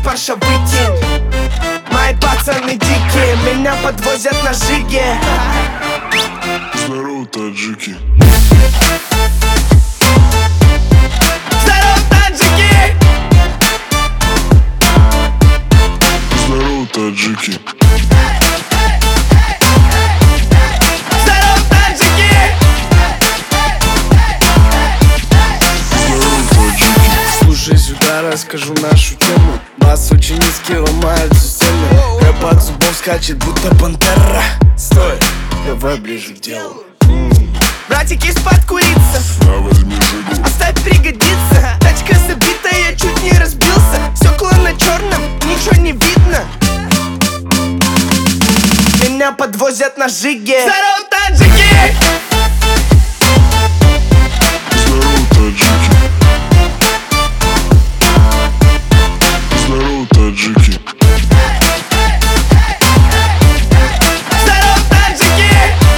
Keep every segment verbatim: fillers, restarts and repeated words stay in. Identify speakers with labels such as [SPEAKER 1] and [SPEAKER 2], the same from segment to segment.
[SPEAKER 1] паршовый тень. Мои пацаны дикие, меня подвозят на жиге.
[SPEAKER 2] Здорово, таджики.
[SPEAKER 1] Здорово, таджики.
[SPEAKER 2] Здорово, таджики.
[SPEAKER 1] Здорово, таджики.
[SPEAKER 2] Здорово, таджики.
[SPEAKER 3] Слушай сюда, расскажу нашу тему. Бас очень низкий, ломает систему. Рэп от зубов скачет, будто пантера. Стой, давай ближе к делу.
[SPEAKER 1] Братики, сподкуриться,
[SPEAKER 2] На, возьми жигу.
[SPEAKER 1] оставь пригодится. Тачка забита, я чуть не разбился. Стекла на черном, ничего не видно. Меня подвозят на жиге. Здорово, таджики.
[SPEAKER 2] Здорово, таджики. Здорово, таджики.
[SPEAKER 1] Здорово, таджики.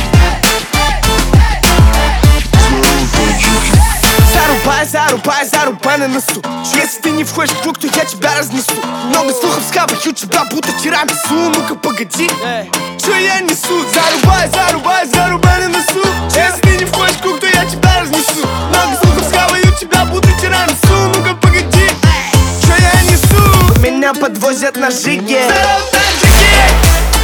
[SPEAKER 2] Здорово, таджики.
[SPEAKER 1] Зарубай, зарубай, зарубай на носу. Если ты не входишь в круг, то я тебя разнесу. Много слухов скабаю тебя, будто тирамису. Ну-ка погоди, что я несу? Зарубай, зарубай, зарубай на носу. Если ты не входишь в круг, то я тебя разнесу. Много слухов скабаю тебя, будто тирамису. Ну-ка погоди, что я несу? Меня подвозят на жиге. Здорово, таджики.